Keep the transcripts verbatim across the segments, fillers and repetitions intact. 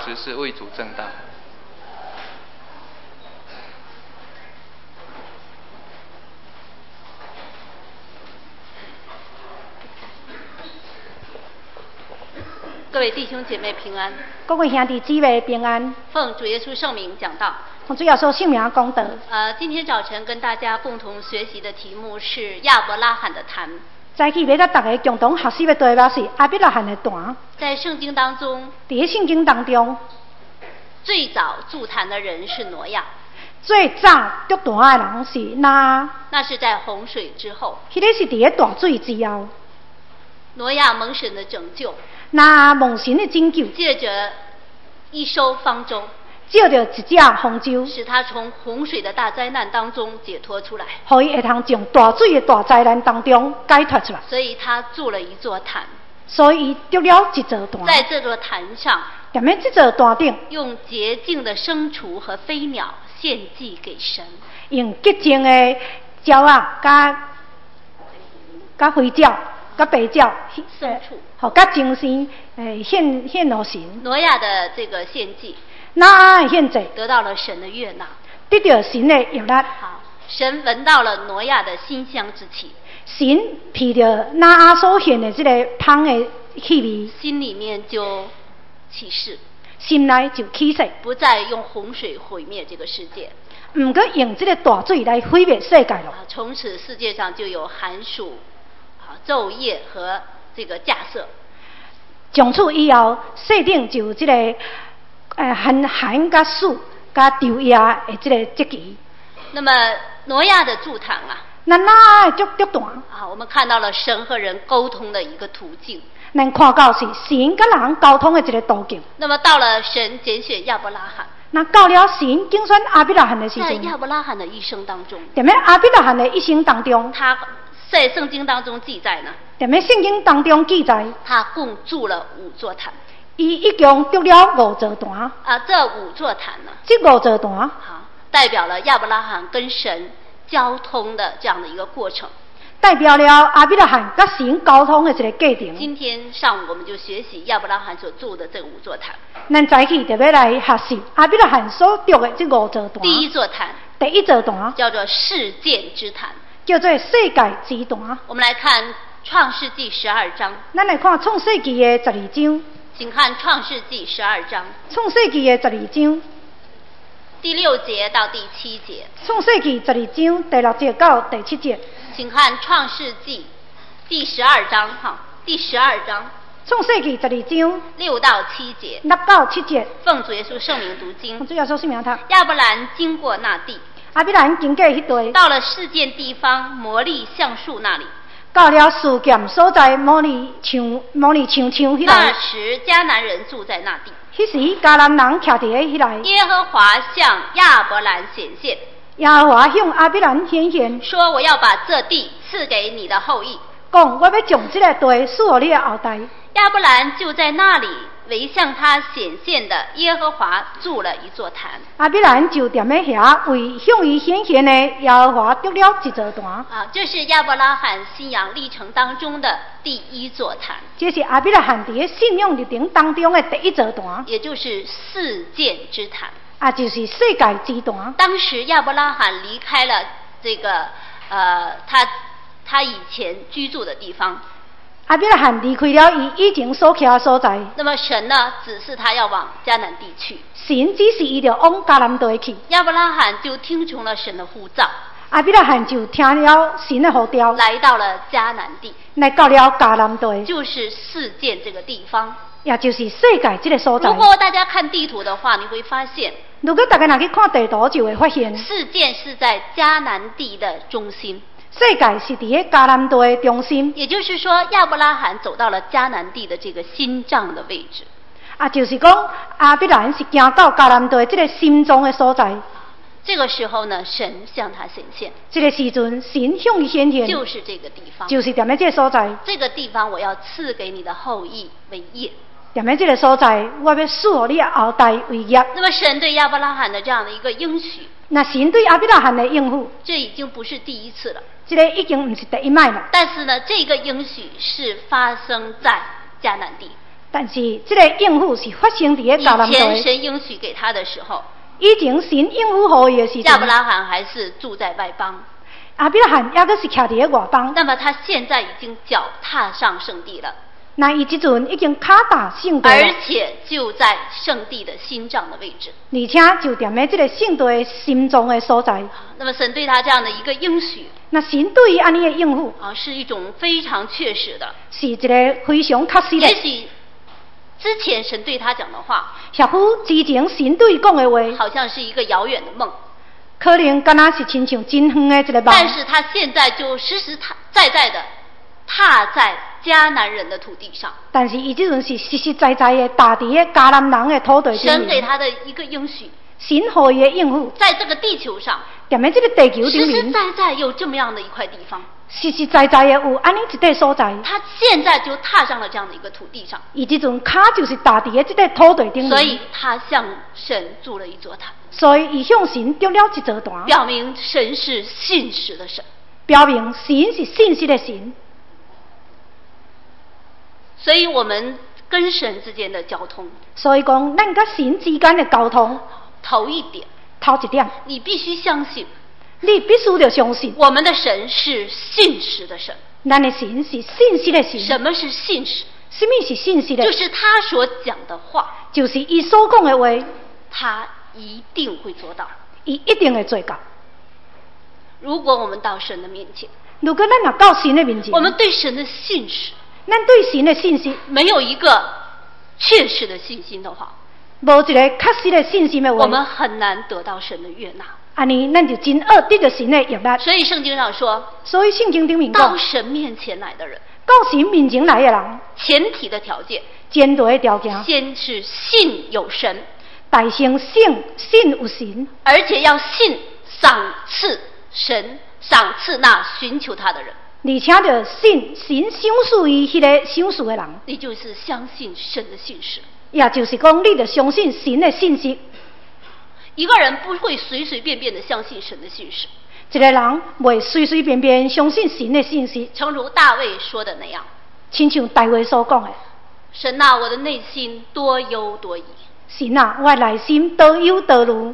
实是为主正道。 各位弟兄姐妹平安， 各位兄弟姊妹平安。 奉主耶稣圣名讲道。 奉主耶稣圣名讲道。 呃，今天早晨跟大家共同学习的题目是亚伯拉罕的坛。 早起要甲大家共同学习的题目是亚伯拉罕的坛。 在圣经当中， 在圣经当中， 最早筑坛的人是挪亚。 最早筑坛的人是那？ 那是在洪水之后。 迄个是伫咧大水之后。 挪亚蒙神的拯救。 那蒙神的拯救， 借着一艘方舟， 借着一只方舟， 使他从洪水的大灾难当中解脱出来， 可以会通从大水的大灾难当中解脱出来。 所以他筑了一座坛， 所以筑了一座坛。在这座坛上， 踮咧这座坛顶， 用洁净的牲畜和飞鸟献祭给神， 用洁净的鸟啊，甲甲飞鸟。甲白鸟、 牲畜， 好，甲精神，诶，献献给神。 挪亚的这个献祭， 那献祭得到了神的悦纳， 得到神的悦纳。 好，神闻到了挪亚的馨香之气， 神闻到那阿所献的这个香的气味， 心里面就起誓， 心内就起誓， 不再用洪水毁灭这个世界， 唔过用这个大水来毁灭世界了。 啊，从此世界上就有寒暑。昼夜和这个架设，从此以后，世顶就有这个呃寒寒甲暑甲昼夜的这个节期。 那么挪亚的筑坛啊， 那那筑筑坛啊，我们看到了神和人沟通的一个途径。 咱看到是神甲人沟通的一个途径。 那么到了神拣选亚伯拉罕。 那到了神拣选亚伯拉罕的时候， 在亚伯拉罕的一生当中， 在亚伯拉罕的一生当中， 他。在圣经当中记载呢， 在圣经当中记载， 他共筑了五座坛， 伊一共筑了五座坛。 啊，这五座坛呢， 这五座坛， 好，代表了亚伯拉罕跟神交通的这样的一个过程， 代表了亚伯拉罕跟神沟通的一个过程。 今天上午我们就学习亚伯拉罕所筑的这五座坛。 咱早起就要来学习亚伯拉罕所筑的这五座坛。 第一座坛， 第一座坛叫做世界之坛。 叫做世界之坛。 我们来看创世纪十二章。 咱来看创世纪的十二章。 请看创世纪十二章。 创世纪的十二章。 第六节到第七节。 创世纪十二章第六节到第七节。 请看创世纪第十二章哈，第十二章。 创世纪十二章六到七节。 六到七节。 奉主耶稣圣名读经。 奉主耶稣圣名读。 亚伯兰经过那地。 亚伯兰经过迄地， 到了事件地方摩利橡树那里， 到了事件所在摩利橡摩利橡树迄那时迦南人住在那地。 迄时迦南人徛伫咧迄来。 耶和华向亚伯兰显现， 耶和华向亚伯兰显现， 说：我要把这地赐给你的后裔。 讲我要将这个地赐予你的后代。 亚伯兰就在那里为向他显现的耶和华筑了一座坛。 亚伯兰就踮咧遐为向伊显现的耶和华筑了一座坛。 啊，这是亚伯拉罕信仰历程当中的第一座坛。 这是亚伯拉罕伫信仰历程当中的第一座坛， 也就是世界之坛。 啊，就是世界之坛。 当时亚伯拉罕离开了这个呃他他以前居住的地方。 亚伯拉罕离开了伊以前所徛的所在。 那么神呢，指示他要往迦南地去。 神指示伊着往迦南地去。 亚伯拉罕就听从了神的呼召。 亚伯拉罕就听了神的呼召， 来到了迦南地。 来到了迦南地， 就是事件这个地方， 也就是世界这个所在。 如果大家看地图的话，你会发现， 如果大家若去看地图，就会发现， 事件是在迦南地的中心。 世界是伫咧迦南地的中心， 也就是说，亚伯拉罕走到了迦南地的这个心脏的位置。 啊，就是讲亚伯兰是行到迦南地这个心脏的所在。 这个时候呢，神向他显现。 这个时阵，神向伊显现， 就是这个地方， 就是踮咧这个所在。 这个地方我要赐给你的后裔为业。 踮咧这个所在，我要赐予你的后代为业。 那么，神对亚伯拉罕的这样的一个应许， 那神对亚伯拉罕的应许， 这已经不是第一次了。 这个已经不是第一摆了。 但是呢，这个应许是发生在迦南地。 但是这个应许是发生伫个迦南以前地。 神应许给他的时候， 以前神应许予伊的时阵， 亚伯拉罕还是住在外邦。 亚伯拉罕抑阁是徛伫个外邦。 那么他现在已经脚踏上圣地了， 那伊即阵已经脚踏圣地了， 而且就在圣地的心脏的位置。 而且就踮咧即个圣地的心中的所在。 那么神对他这样的一个应许， 那神对伊安尼的应许， 啊，是一种非常确实的， 是一个非常确实的。 也许之前神对他讲的话， 或许之前神对伊讲的话， 好像是一个遥远的梦， 可能敢若是亲像真远的一个梦。 但是他现在就实实在在的踏在迦南人的土地上。 但是伊即阵是实实在在的踏伫个迦南人的土地顶神给面。 他的一个应许， 神予伊的应许， 在这个地球上， 踮咧即个地球顶实实面， 在在有这么样的一块地方， 实实在在的有安尼一块所在。 他现在就踏上了这样的一个土地上， 伊即阵脚就是踏伫个即个土地顶面， 所以他向神筑了一座坛， 所以伊向神筑了一座坛， 表明神是信实的神。 表明神是信实的神。 所以我们跟神之间的交通， 所以讲，咱甲神之间的交通， 头一点， 头一点， 你必须相信， 你必须要相信， 我们的神是信实的神。 咱的神是信实的神。 什么是信实？ 什么是信实的？ 就是他所讲的话， 就是伊所讲的话， 他一定会做到。 伊一定会做到。 如果我们到神的面前， 如果咱若到神的面前， 我们对神的信实咱对神的信心没有一个确实的信心的话， 无一个确实的信心的话， 我们很难得到神的悦纳。 安尼咱就真恶得到神的悦纳。 所以圣经上说， 所以圣经顶面到讲， 神面前来的人， 到神面前来的人， 前提的条件， 前提的条件， 先是信有神， 大先信信有神， 而且要信赏赐神，赏赐那寻求他的人。 而且着信神赏赐伊迄个赏赐的人， 你就是相信神的信实。 也就是讲，你着相信神的信息。 一个人不会随随便便的相信神的信实， 一个人袂随随便便相信神的信息， 诚如大卫说的那样， 亲像大卫所讲的： 神啊，我的内心多忧多疑。 神啊，我的内心多忧多虑，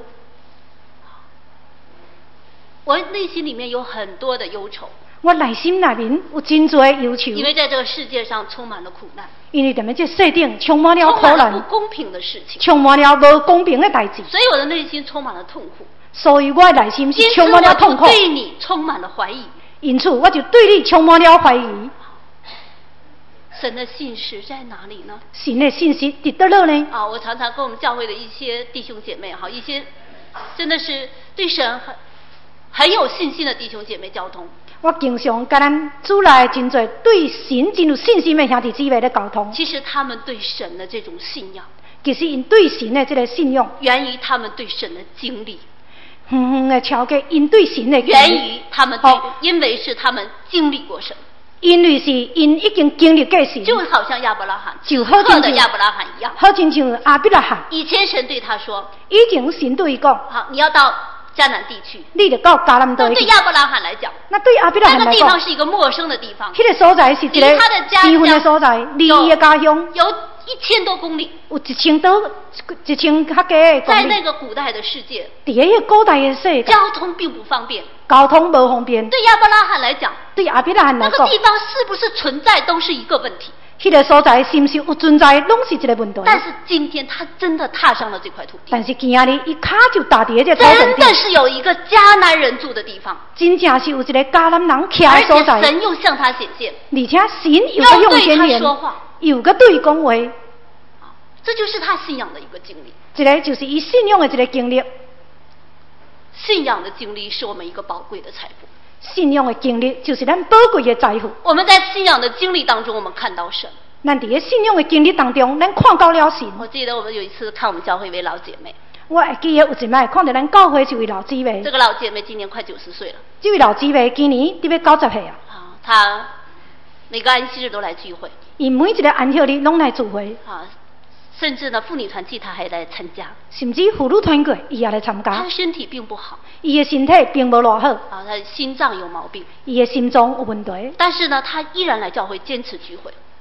我内心里面有很多的忧愁， 我内心内面有真多的忧愁， 因为在这个世界上充满了苦难， 因为踮咧这世顶充满了苦充满了不难， 公平的事情， 充满了无公平的代志， 所以我的内心充满了痛苦。 所以我的内心是因此充满了痛苦我就，对你充满了怀疑。 因此我就对你充满了怀疑。 神的信实在哪里呢？ 神的信息伫倒落呢？ 啊，我常常跟我们教会的一些弟兄姐妹，哈，一些真的是对神很很有信心的弟兄姐妹交通。 我经常甲咱主内真侪对神真有信心的兄弟姊妹咧沟通。 其实他们对神的这种信仰， 其实因对神的这个信仰， 源于他们对神的经历， 远远的超过因对神的经源历。 于他们对， 哦因为是他们经历过神， 因为是因已经经历过神， 就好像亚伯拉罕， 就好亲像刻的亚伯拉罕一样。 好亲像阿比拉罕。 以前神对他说以前神对伊讲：“ 好，你要到迦南地区。 你就到迦南地去。” 那对亚伯拉罕来讲， 那对阿比拉那个地罕来讲， 方是一个陌生的地方， 迄个所在是一个离他的家偏远的乡所在，离伊的家乡有一千多公里。 有一千多、一千较加的公在里。 那个古代的世界， 伫个古代的世界， 交通并不方便。 交通无方便， 对亚伯拉罕来讲， 对阿比拉罕来讲， 那个地方是不是存在都是一个问题。 迄个所在是毋是有存在，拢是一个问题。 但是今天他真的踏上了这块土地， 但是今仔日伊脚就踏伫个这土真地顶， 的是有一个迦南人住的地方， 真正是有一个迦南人徛而的所在， 且神又向他显现， 而且神有个又对他用显言， 说话， 有个对伊讲话， 这就是他信仰的一个经历。 一个就是伊信仰的一个经历。 信仰的经历是我们一个宝贵的财富。 信仰的经历就是咱宝贵的财富。 我们在信仰的经历当中，我们看到神。 咱伫个信仰的经历当中，咱看到了神。 我记得我们有一次看我们教会一位老姐妹， 我会记得有一摆看到咱教会一位老姊妹， 这个老姐妹今年快九十岁了。 这位老姊妹今年得要九十岁啊。 啊，她每个安息日都来聚会。 伊每一个安息日拢来聚会。 啊，甚至呢，妇女团契她还来参加。 甚至妇女团契伊也来参加。 她的身体并不好。 伊的身体并无偌好。 啊，她的心脏有毛病。 伊的心脏有问题。 但是呢，她依然来教会坚持聚会。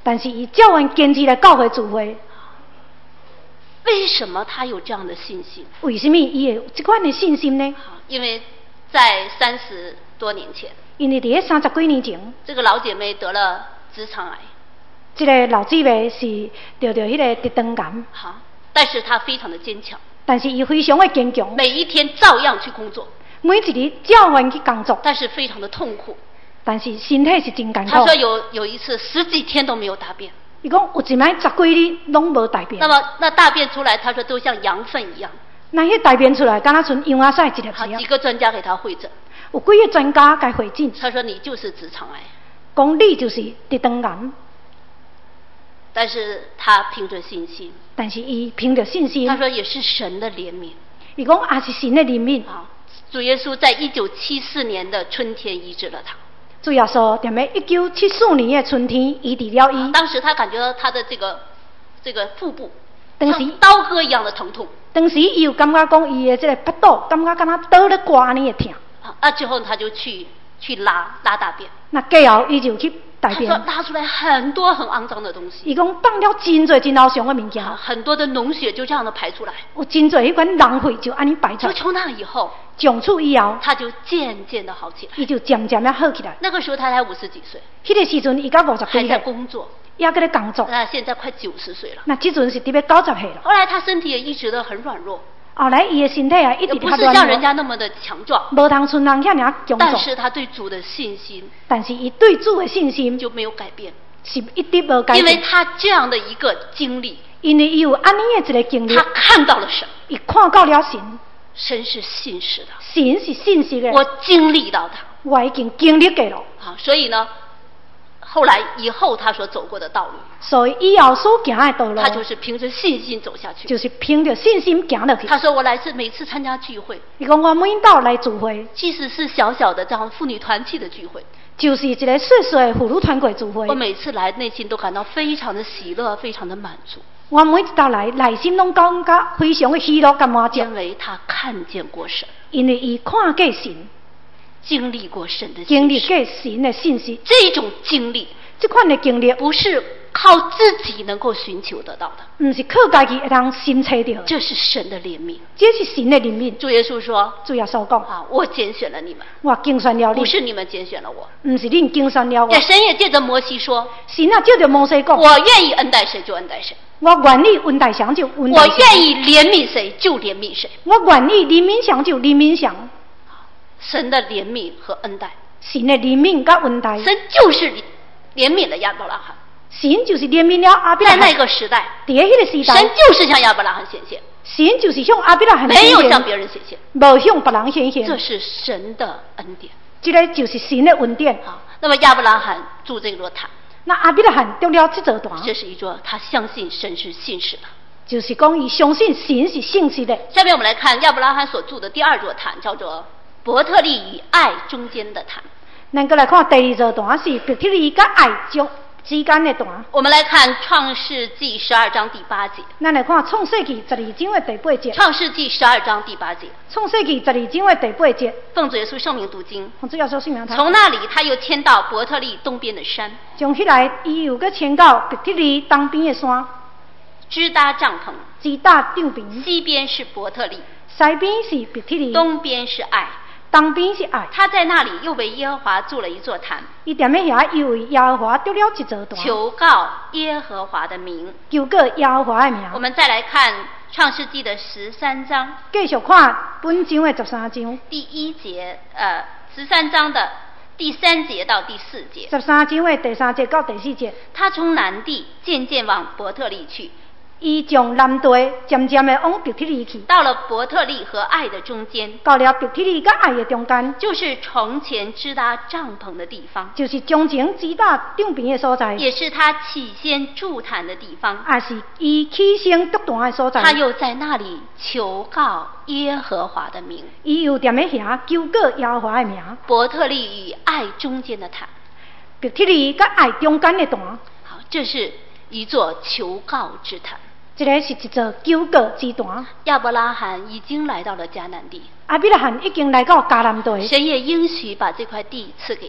但是伊照阮坚持来教会聚会。 为什么他有这样的信心？ 为什么伊会有这款的信心呢？ 因为在三十多年前， 因为伫三十几年前， 这个老姐妹得了直肠癌。 这个老姊妹是得着迄个直肠癌。 好，但是她非常的坚强。 但是伊非常的坚强， 每一天照样去工作， 每一日照样去工作， 但是非常的痛苦。 但是身体是真艰苦。 她说有有一次十几天都没有大便。 伊讲有一摆十几日拢无大便。 那么那大便出来，她说都像羊粪一样。 那迄大便出来，敢若像羊仔屎一粒好， 一样。 几个专家给她会诊， 有几个专家该会诊。 他说你就是直肠癌， 讲你就是直肠癌。 但是他凭着信心， 但是伊凭着信心， 他说也是神的怜悯。 伊讲也是神的怜悯。 啊，主耶稣在一九七四年的春天医治了他。 主耶稣踮咧一九七四年的春天医治了伊。 当时他感觉到他的这个这个腹部当时像刀割一样的疼痛。 当时伊有感觉讲伊的这个腹肚，感觉敢若刀咧刮安尼的疼。 啊，那之后他就去去拉拉大便。 那过后伊就去大便。 他说拉出来很多很肮脏的东西。 伊讲放了真侪真肮脏的物件。 很多的脓血就这样的排出来。 有真侪迄款浪费就安尼排出来。 就从那以后。 从此以后， 他就渐渐的好起来。 伊就渐渐的好起来。 那个时候他才五十几岁。 迄个时阵伊才五十几岁。 还在工作。 也搁咧工作。 那现在快九十岁了。 那即阵是伫要九十岁了。 后来他身体也一直都很软弱。 后来伊的身体啊一直不是像人家那么的强壮。 无通像人遐尔强壮。 但是他对主的信心。 但是伊对主的信心就没有改变。 是一直无改变。 因为他这样的一个经历。 因为伊有安尼的一个经历。 他看到了神。 伊看到了神。 神是信实的。 神是信实的。 我经历到他。 我已经经历过了。 好，所以呢，后来以后他所走过的道路。 所以以后所行的道路。 他就是凭着信心走下去。 就是凭着信心行落去。 他说我来自每次参加聚会。 伊讲我每到来聚会。 即使是小小的这样妇女团契的聚会。 就是一个细细的妇女团契聚会。 我每次来内心都感到非常的喜乐，非常的满足。 我每一道来，内心拢感觉非常的喜乐，感满足。 因为他看见过神， 因为伊看过神， 经历过神的经历过神的信息。 这种经历， 这款的经历， 不是靠自己能够寻求得到的， 不是靠家己会当寻找到的。 这是神的怜悯， 这是神的怜悯。 主耶稣说：“ 主耶稣讲啊，我拣选了你们， 我拣选了你， 不是你们拣选了我， 不是你拣选了我。” 神也借着摩西说：“ 神啊，借着摩西讲， 我愿意恩待谁就恩待谁。” 我愿意恩待谁就恩待谁。 我愿意怜悯谁就怜悯谁。 我愿意怜悯谁就怜悯谁。 神的怜悯和恩待。 神的怜悯跟恩待。 神就是怜悯了亚伯拉罕。 神就是怜悯了亚伯拉罕。 在那个时代， 在那个时代， 神就是向亚伯拉罕显现。 神就是向亚伯拉罕显现， 没有向别人显现， 没向别人显现。 这是神的恩典。 这个就是神的恩典。 好，那么亚伯拉罕住这座坛。 那亚伯拉罕得了这座坛， 这是一座他相信神是信实的， 就是讲伊相信神是信实的。 下面我们来看亚伯拉罕所住的第二座坛，叫做伯特利与爱中间的坛。 咱过来看第二座坛是伯特利跟爱中之间的坛。 我们来看创世纪十二章第八节。 咱来看创世纪十二章的第八节。 创世纪十二章第八节。 创世纪十二章的第八节。 奉主耶稣圣名读经。 奉主耶稣圣名读。 从那里他又迁到伯特利东边的山。 从迄来伊又搁迁到伯特利东边的山。 支搭帐篷。 支搭帐篷。 西边是伯特利。 西边是伯特利。 东边是爱。 东边是爱。 他在那里又为耶和华筑了一座坛。 伊踮咧遐又为耶和华得了一座坛。 求告耶和华的名。 求告耶和华的名。 我们再来看创世纪的十三章。 继续看本章的十三章。 第一节，呃，十三章的第三节到第四节。 十三章的第三节到第四节。 他从南地渐渐往伯特利去。 伊从南地渐渐的往伯特利去， 到了伯特利和爱的中间， 到了伯特利跟爱的中间， 就是从前支搭帐篷的地方， 就是从前支搭帐篷的所在， 也是他起先筑坛的地方， 也是伊起先筑坛的所在。 他又在那里求告耶和华的名， 伊又踮咧遐求告耶和华的名。 伯特利与爱中间的坛， 伯特利跟爱中间的坛。 好，这是一座求告之坛。 这个是一座求告之坛。 亚伯拉罕已经来到了迦南地， 亚伯拉罕已经来到迦南地， 神也应许把这块地赐给他。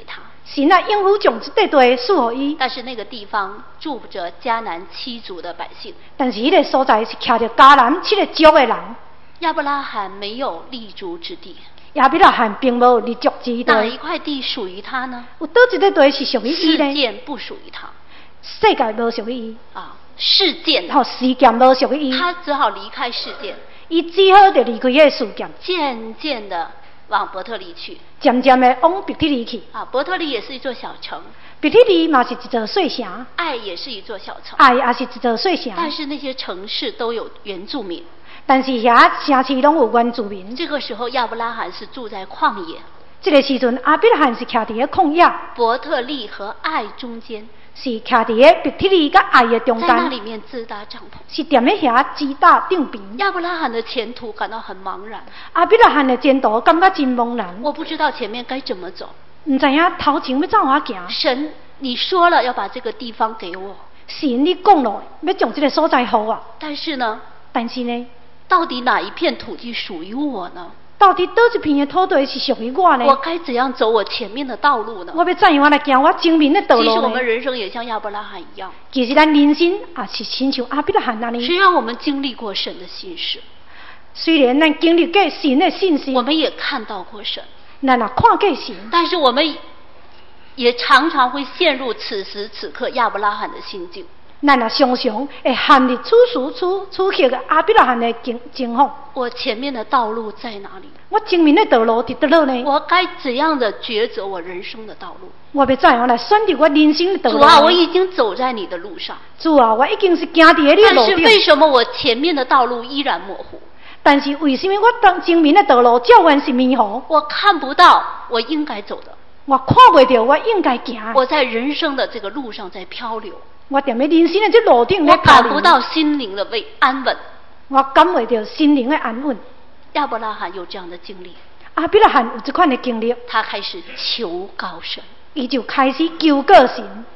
神啊应付将这块地赐予伊。 但是那个地方住着迦南七族的百姓， 但是迄个所在是徛着迦南七个族的人。 亚伯拉罕没有立足之地。 亚伯拉罕并无立足之地。 哪一块地属于他呢？ 有倒一块地是属于伊呢？ 事件不属于他。 世界无属于伊。 啊，事件。 吼，事件无属于伊。 他只好离开事件。 伊只好就离开迄个事件。 渐渐的往伯特利去。 渐渐的往伯特利去。啊， 伯特利也是一座小城。 伯特利嘛是一座小城。 爱也是一座小城。 爱也是一座小城。 但是那些城市都有原住民。 但是遐城市拢有原住民。 这个时候亚伯拉罕是住在旷野。 这个时阵亚伯拉罕是徛伫个旷野。 伯特利和爱中间。 是徛伫个伯特利甲爱的中间。 在那里面自搭帐篷。 是踮咧遐支搭帐篷。 亚伯拉罕的前途感到很茫然。 亚伯拉罕的前途感觉真茫然。 我不知道前面该怎么走。 唔知影头前要怎样行。 神，你说了要把这个地方给我。 神，你讲了要将这个所在给我。 但是呢？ 但是呢？ 到底哪一片土地属于我呢？ 到底倒一片的土地是属于我呢？ 我该怎样走我前面的道路呢？ 我要怎样来行我前面的道路呢？ 其实我们人生也像亚伯拉罕一样。 其实咱人生也是亲像亚伯拉罕那样。 虽然我们经历过神的信实， 虽然咱经历过神的信实， 我们也看到过神， 咱也看过神， 但是我们也常常会陷入此时此刻亚伯拉罕的心境。 咱也常常会陷入此时此此刻的亚伯拉罕的情情况。 我前面的道路在哪里？ 我前面的道路伫倒落呢？ 我该怎样的抉择我人生的道路？ 我要怎样来选择我人生的道路？ 主啊，我已经走在你的路上。 主啊，我已经是行伫你的路上。 但是为什么我前面的道路依然模糊？ 但是为什么我当前面的道路照原是迷糊？ 我看不到我应该走的。 我看不到我应该行。 我在人生的这个路上在漂流。 我踮咧人生的这路顶我感不到心灵的慰安稳。 我感不到心灵的安稳。 亚伯拉罕有这样的经历。 亚伯拉罕有这款的经历。 他开始求告神。 伊就开始求告神。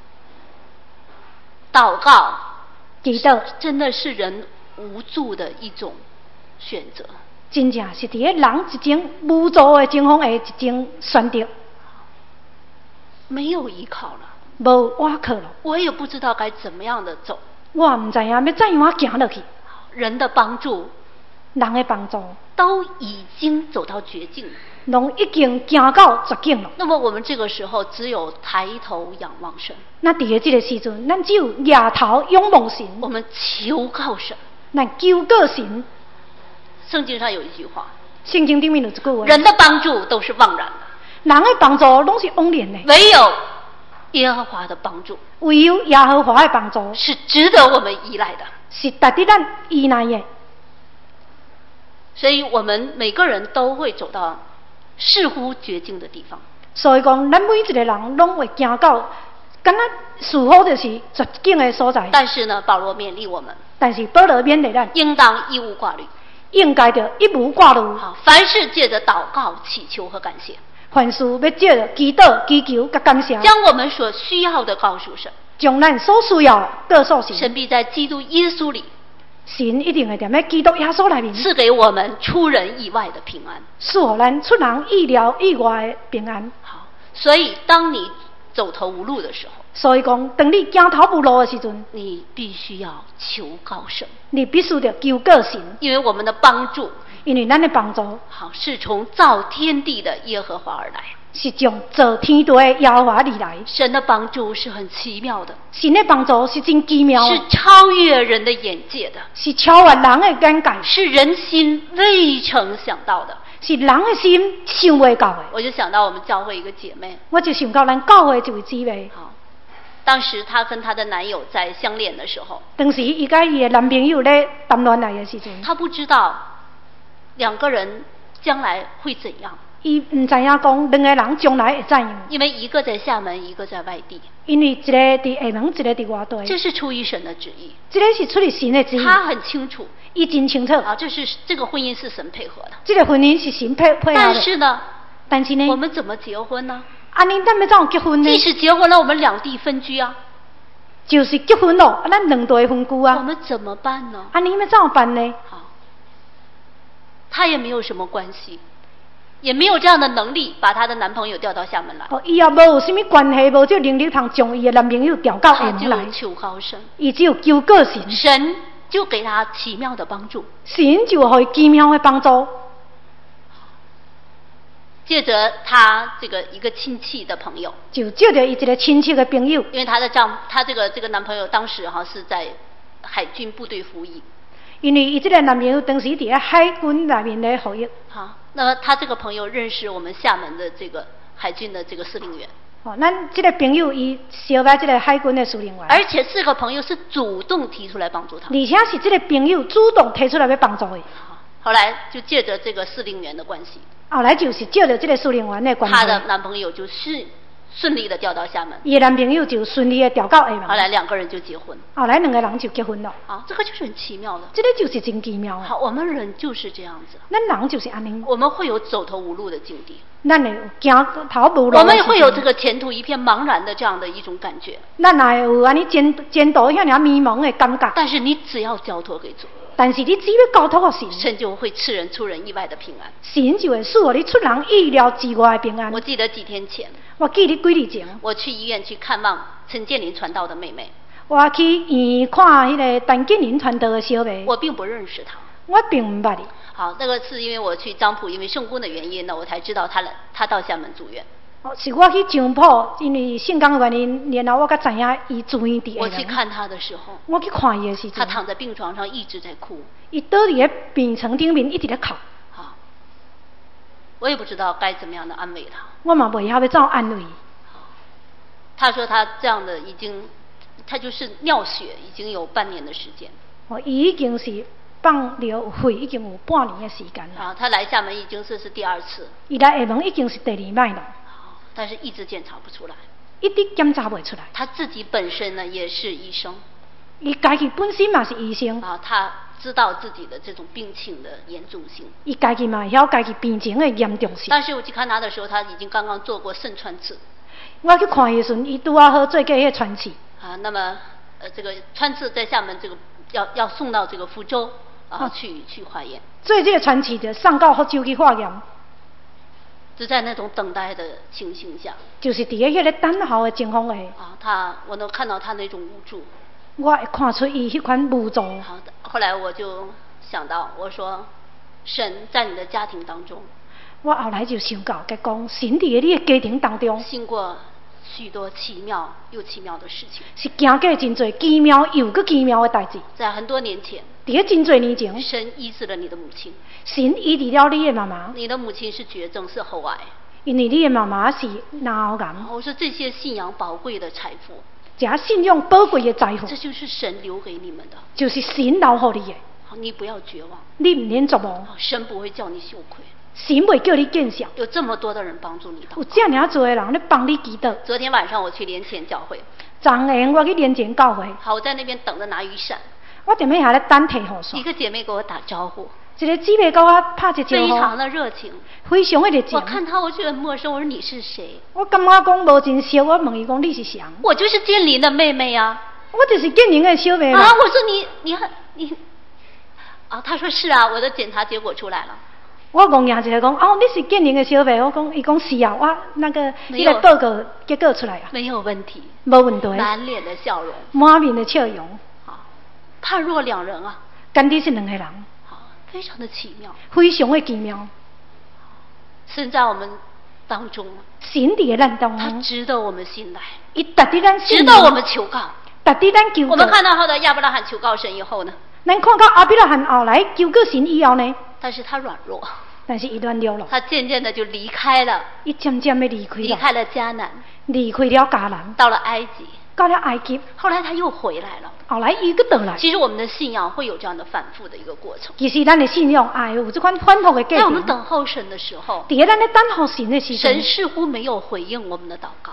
祷告。 祈祷。 真的是人无助的一种选择。 真正是伫个人一种无助的情况下一种选择。 没有依靠了。 无依靠了， 我也不知道该怎么样的走。 我唔知影要怎样行落去。 人的帮助， 人的帮助， 都已经走到绝境了， 拢已经行到绝境了。 那么我们这个时候只有抬头仰望神。 那伫个这个时阵，咱只有仰头仰望神。 我们求告神， 咱求告神。 圣经上有一句话， 圣经顶面有一句话： 人的帮助都是枉然的。 人的帮助拢是枉然的。 唯有耶和华的帮助， 唯有耶和华的帮助是值得我们依赖的， 是值得咱依赖的。 所以我们每个人都会走到似乎绝境的地方。 所以讲，咱每一个人拢会行到，敢若似乎就是绝境的所在。 但是呢，保罗勉励我们， 但是保罗勉励咱， 应当一无挂虑， 应该着一无挂虑。 好，凡事借着祷告、祈求和感谢。 凡事要借着祈祷、祈求甲感谢， 将我们所需要的告诉神， 将咱所需要告诉神。 神必在基督耶稣里， 神一定会踮咧基督耶稣内面赐给我们出人意外的平安， 赐予咱出人意料以外的平安。 好，所以当你走投无路的时候， 所以讲，当你行头无路的时阵， 你必须要求告神， 你必须得求告神， 因为我们的帮助。 因为咱的帮助， 好，是从造天地的耶和华而来， 是从造天地的耶和华而来。 神的帮助是很奇妙的， 神的帮助是真奇妙的， 是超越人的眼界的， 是超越人的眼界， 是人心未曾想到的， 是人的心想未到的。 我就想到我们教会一个姐妹， 我就想到咱教会一位姊妹。 好，当时她跟她的男友在相恋的时候， 当时伊甲伊的男朋友咧谈恋爱的时阵， 她不知道两个人将来会怎样。 伊唔知影讲两个人将来会怎样， 因为一个在厦门，一个在外地。 因为一个伫厦门，一个伫外地。 这是出于神的旨意。 这个是出于神的旨意。 他很清楚， 伊真清楚。 啊，这是这个婚姻是神配合的。 这个婚姻是神配配合的。 但是呢， 但是呢， 我们怎么结婚呢？ 啊，恁咱要怎样结婚呢？ 即使结婚了，我们两地分居啊。 就是结婚了，啊，咱两地分居啊。 我们怎么办呢？ 啊，你们怎么办呢？ 好，他也没有什么关系。 也没有这样的能力把她的男朋友调到厦门来。 哦，伊也无有什么关系，无这能力通将伊的男朋友调到厦门来。 他就求高神， 伊只有求告神， 神就给他奇妙的帮助， 神就给伊奇妙的帮助。 借着他这个一个亲戚的朋友， 就借着伊一个亲戚的朋友， 因为她的丈，她这个这个男朋友当时哈是在海军部队服役， 因为伊这个男朋友当时伫海军内面咧服役。 好，那么他这个朋友认识我们厦门的这个海军的这个司令员。 哦，咱这个朋友伊小白这个海军的司令员， 而且四个朋友是主动提出来帮助他， 而且是这个朋友主动提出来要帮助的。 后来就借着这个司令员的关系， 后来就是借着这个司令员的关系， 她的男朋友就是顺利的调到厦门， 伊的男朋友就顺利的调到厦门。 后来两个人就结婚， 后来两个人就结婚了。 啊，这个就是很奇妙的， 这个就是真奇妙。 好，我们人就是这样子， 咱人就是安尼， 我们会有走投无路的境地， 咱会有行头无路， 我们也会有这个前途一片茫然的这样的一种感觉， 咱也有安尼前前途遐尔迷茫的感觉。 但是你只要交托给主， 但是你只要交托给神， 神就会赐人出人意外的平安， 神就会使我你出人意料之外的平安。 我记得几天前， 我记得几日前， 我去医院去看望陈建林传道的妹妹， 我去医院看迄个陈建林传道的小妹， 我并不认识她， 我并唔捌伊。 好，那个是因为我去漳浦，因为圣公的原因呢，我才知道她来，她到厦门住院。 哦，是我去漳浦，因为圣公的原因，然后我才知影伊住院伫。 我去看她的时候， 我去看伊的时候， 她躺在病床上一直在哭， 伊倒伫咧病床顶面一直咧哭。 好，我也不知道该怎么样的安慰她。 我嘛袂晓要怎安慰伊。 她说她这样的已经，她就是尿血，已经有半年的时间。 哦，伊已经是放流血，已经有半年的时间了。 啊，她来厦门已经这是第二次。 伊来厦门已经是第二摆了。 但是一直检查不出来， 一直检查不出来。 他自己本身呢也是医生， 伊家己本身嘛是医生啊，他知道自己的这种病情的严重性， 伊家己嘛晓家己病情的严重性。 但是我去看他的时候，他已经刚刚做过肾穿刺。 我去看伊的时阵，伊拄啊好做过迄个穿刺。 啊，那么呃，这个穿刺在厦门这个要要送到这个福州啊、哦、去去化验。 做这个穿刺就送到福州去化验。 就在那种等待的情形下， 就是伫咧迄个等候的情况下， 啊，他我能看到他那种无助， 我会看出伊迄款无助。 好的，后来我就想到，我说，神在你的家庭当中， 我后来就想到，甲讲神伫你的家庭当中， 经过许多奇妙又奇妙的事情， 是经过真侪奇妙又搁奇妙的代志。 在很多年前， 伫咧真侪年前， 神医治了你的母亲。 神医治了你的妈妈。 你的母亲是绝症，是喉癌。 因为你的妈妈是脑癌。 我说这些信仰宝贵的财富， 这信仰宝贵的财富， 这就是神留给你们的， 就是神留给你的。 好，你不要绝望， 你唔免绝望， 神不会叫你羞愧。 神袂叫你见笑， 有这么多的人帮助你， 有这样多的人咧帮你祈祷。 昨天晚上我去连前教会， 昨下我去连前教会， 好，我在那边等着拿雨伞， 我踮咧遐咧等雨伞。 一个姐妹给我打招呼， 一个姊妹跟我拍一招呼， 非常的热情， 非常的热情。 我看她，我觉得很陌生，我说你是谁？ 我感觉讲无真熟，我问伊讲你是谁？ 我就是建林的妹妹呀、 啊，我就是建林的小妹啊，我说你你很你，啊，她说是啊，我的检查结果出来了。 我讲伢一个讲，哦，你是建林的小妹，我讲，伊讲是啊，我那个那个报告结果出来啊， 没有问题， 没问题， 满脸的笑容， 满面的笑容， 好，判若两人啊， 干爹是两个人， 好，非常的奇妙， 非常的奇妙， 神在我们当中， 神伫咱当中， 他值得我们信赖， 伊值得咱信赖， 值得我们求告， 值得咱求告。 我们看到后的亚伯拉罕求告神以后呢， 咱看到亚伯拉罕后来求告神以后呢？ 但是他软弱， 但是伊软弱了， 他渐渐的就离开了， 伊渐渐的离开了， 离开了迦南， 离开了迦南， 到了埃及， 到了埃及， 后来他又回来了， 后来伊又倒来。 其实我们的信仰会有这样的反复的一个过程。 其实咱的信仰哎有这款反复的过程。 在我们等候神的时候， 伫咱咧等候神的时候， 神似乎没有回应我们的祷告。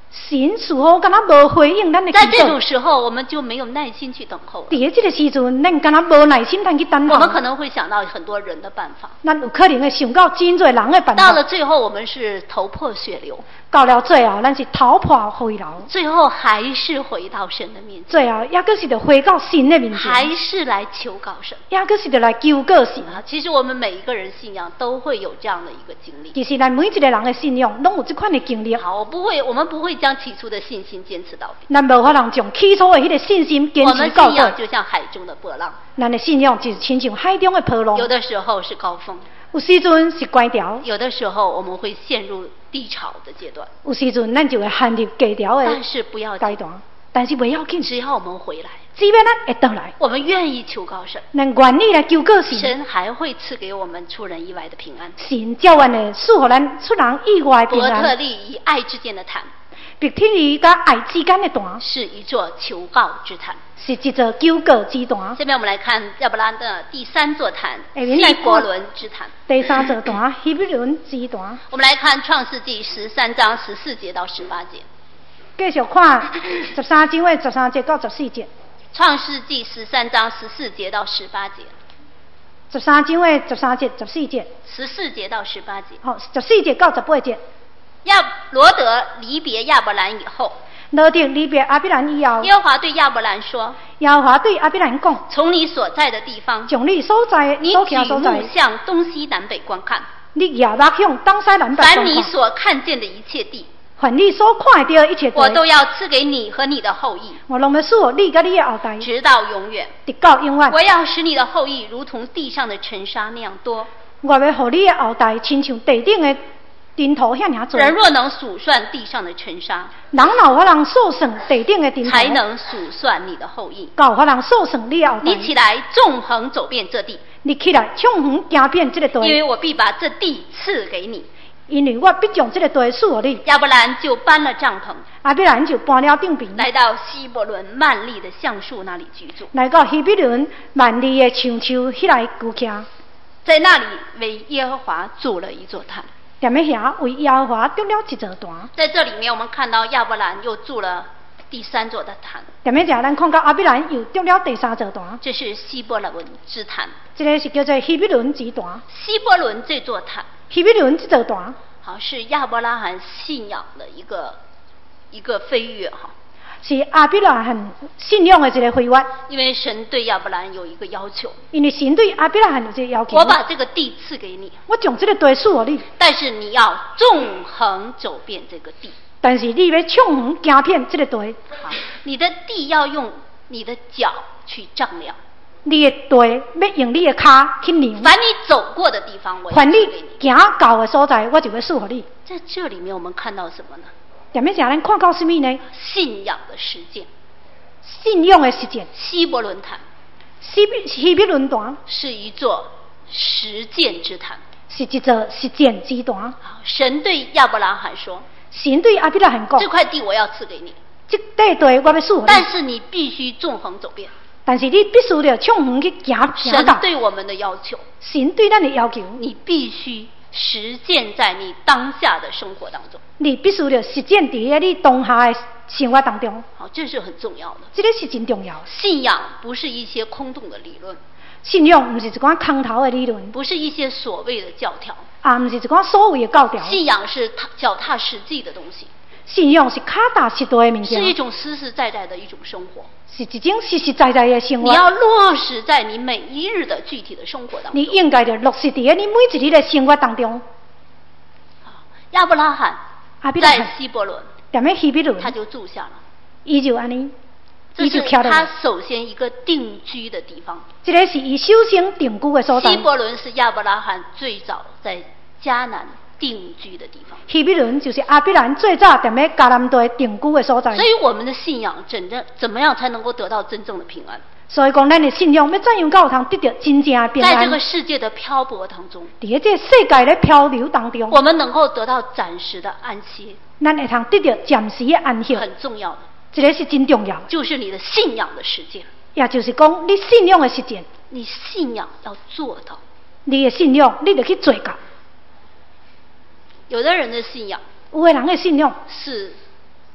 神似乎敢若无回应咱的祈在这种祷。 时候，我们就没有耐心去等候了。 伫这个时阵，咱敢若无耐心通去等候。 我们可能会想到很多人的办法， 咱有可能会想到真侪人的办到法。 了最后，我们是头破血流， 到了最后，咱是头破血流， 最后还是回到神的面前， 最后也搁是着回到神的面前， 还是来求告神。 也搁是着来求告神。 啊，其实我们每一个人信仰都会有这样的一个经历。 其实咱每一个人的信仰，拢有这款的经历。 好，我不会，我们不会将起初的信心坚持到底。 咱无法人将起初的迄个信心坚我们持到底。 信仰就像海中的波浪， 咱的信仰就是亲像海中的波浪， 有的时候是高峰， 有时阵是关条， 有的时候我们会陷入低潮的阶段， 有时阵咱就会陷入低潮的但是不要紧， 阶段。但是不要紧， 只要我们回来， 只要咱会倒来， 我们愿意求告神， 咱愿意来求告神， 神还会赐给我们出人意外的平安。 神照阮的赐互咱出人意外的平伯特安。 利与爱之间的坛别天里甲爱之间的坛， 是一座求告之坛。 是一座求告之坛。 下面我们来看亚伯拉的第三座坛下面来看希伯伦之坛。 第三座坛希伯伦之坛。 我们来看创世纪十三章十四节到十八节。 继续看十三章的十三节到十四节。 创世纪十三章十四节到十八节。 十三章的十三节、十四节。 十四节到十八节。 好，十四节到十八节。 亚罗德离别亚伯兰以后， 罗德离别亚伯兰以后， 耶和华对亚伯兰说：“ 耶和华对亚伯兰讲： 从你所在的地方， 从你所在你所举目行所在， 向东西南北观看， 你夜目向东西南北观凡你看， 所看见的一切地， 凡你所看到的一切地， 我都要赐给你和你的后裔， 我拢要赐予你甲你的后代， 直到永远。 直到永远。 我要使你的后裔如同地上的尘沙那样多。 我要互你的后代亲像地顶的尘土遐尔多。 人若能数算地上的尘沙， 人若有法人数算地顶的尘土， 才能数算你的后裔。 才有法人数算你的后代。 你起来，纵横走遍这地， 你起来，向远行遍这个地， 因为我必把这地赐给你。 因为我必将这个地赐予你。 亚伯兰就搬了帐篷， 亚伯兰就搬了顶边， 来到希伯伦曼利的橡树那里居住， 来到希伯伦万里的橡树迄来居徛， 在那里为耶和华筑了一座坛。 踮咧遐为耶和华筑了一座坛。 在这里面，我们看到亚伯兰又筑了第三座的坛， 踮咧遮，咱看到亚伯兰又筑了第三座坛， 这是希伯伦之坛。 这个是叫做希伯伦之坛。 希伯伦这座坛， 希伯伦这座坛， 好是亚伯拉罕信仰的一个一个飞跃哈， 是亚伯拉罕信仰的一个飞跃。 因为神对亚伯兰有一个要求， 因为神对亚伯拉罕有这个要求， 我把这个地赐给你， 我将这个地赐予你， 但是你要纵横走遍这个地。 但是你要向远行遍这个地， 好，你的地要用你的脚去丈量， 你的地要用你的脚去量。 凡你走过的地方，我要凡你赐给你。 行到的所在，我就要赐予你。 在这里面，我们看到什么呢？ 踮咧遮，咱看到什么呢？ 信仰的实践。 信仰的实践。 希伯伦坛希希伯伦坛是一座实践之坛。 是一座实践之坛。 好，神对亚伯拉罕说：“ 神对亚伯拉罕讲， 这块地我要赐给你， 这块地我要赐予你， 但是你必须纵横走遍。” 但是你必须要向远去行行神到。 对我们的要求， 神对咱的要求， 你必须实践在你当下的生活当中。 你必须要实践在你当下的生活当中。 好，这是很重要的。 这个是真重要。 信仰不是一些空洞的理论， 信仰不是一寡空头的理论， 不是一些所谓的教条， 啊，不是一寡所谓的教条。 信仰是踏脚踏实地的东西， 信仰是脚踏实地的物件， 是一种实实在在的一种生活。 是一种实实在在的生活。 你要落实在你每一日的具体的生活当中。 你应该要落实在你每一日的生活当中。 亚伯拉罕在亚伯拉罕希伯伦， 踮咧希伯伦， 他就住下了。 伊就安尼， 这伊就是徛落他来。 首先一个定居的地方。 这个是伊首先定居的所在。 希伯伦是亚伯拉罕最早在迦南定居的地方。 希伯伦就是亚伯兰最早踮咧迦南地定居的所在。 所以我们的信仰怎的怎么样才能够得到真正的平安？ 所以讲，咱的信仰要怎样才有通得到真正的平安？ 在这个世界的漂泊当中， 伫咧这个世界的漂流当中， 我们能够得到暂时的安息， 咱会通得到暂时的安息， 很重要的， 这个是真重要。 就是你的信仰的实践。 也就是讲，你信仰的实践， 你信仰要做到。 你的信仰，你就去做到。 有的人的信仰有的人的信仰是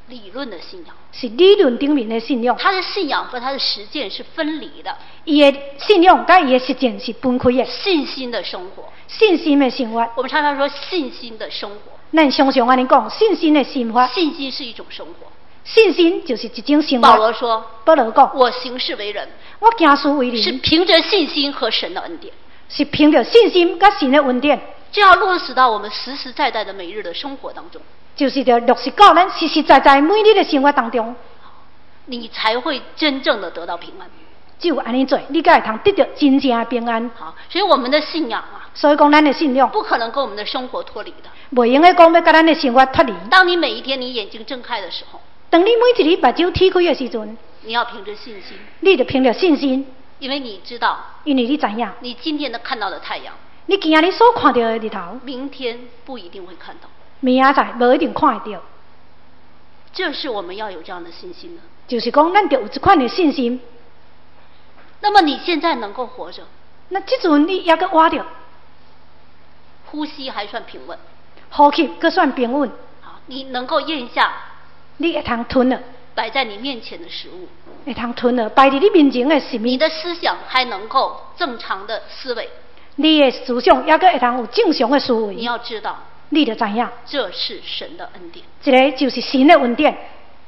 理论的信仰， 是理论顶面的信仰。 他的信仰和他的实践是分离的。 伊的信仰甲伊的实践是分开的。 信心的生活， 信心的生活。 我们常常说信心的生活。 咱常常安尼讲，信心的生活。 信心是一种生活。 信心就是一种生活。 保罗说：“ 保罗讲， 我行事为人， 我行事为人， 是凭着信心和神的恩典， 是凭着信心甲神的恩典。 这要落实到我们实实在在的每日的生活当中， 就是要落实到咱实实在在每日的生活当中， 你才会真正的得到平安。 只有安尼做，你才会通得到真正的平安。 好，所以我们的信仰啊， 所以讲咱的信仰不可能跟我们的生活脱离的。 袂用的讲要甲咱的生活脱离。 当你每一天你眼睛睁开的时候， 当你每一日目睭天开的时阵， 你要凭着信心， 你就凭着信心， 因为你知道， 因为你知影， 你今天的看到的太阳， 你今日所看到的日头， 明天不一定会看到， 明仔载无一定看得到。 这是我们要有这样的信心的。 就是讲，咱就有这款的信心。 那么你现在能够活着， 那这阵你还阁活着， 呼吸还算平稳， 呼吸阁算平稳。 好，你能够咽下， 你会通吞了， 摆在你面前的食物， 会通吞了，摆在你面前的食物。 你的思想还能够正常的思维， 你的思想也阁会通有正常的思维。 你要知道， 你就知影， 这是神的恩典， 这个就是神的恩典，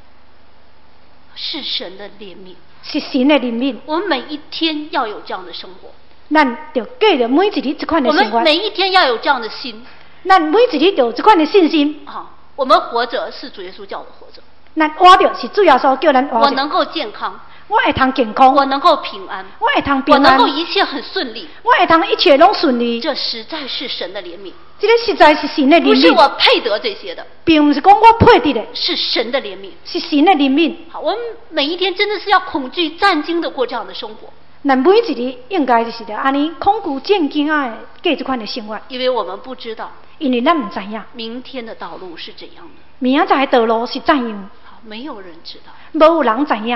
是神的怜悯， 是神的怜悯。 我们每一天要有这样的生活， 咱就过着每一日这款的生活。 我们每一天要有这样的心， 咱每一日就有这款的信心。 好，我们活着是主耶稣叫我活着， 咱活着是主要说叫咱活着。 我能够健康， 我会通健康， 我能够平安， 我会通平安， 我能够一切很顺利， 我会通一切拢顺利。 这实在是神的怜悯， 这个实在是神的怜悯， 不是我配得这些的， 并不是讲我配得的， 是神的怜悯， 是神的怜悯。 好，我们每一天真的是要恐惧战惊的过这样的生活， 咱每一日应该就是的安尼恐惧战惊啊的过这款的生活， 因为我们不知道， 因为咱唔知影明天的道路是怎样的， 明仔载的道路是怎样， 好，没有人知道， 无有人知影。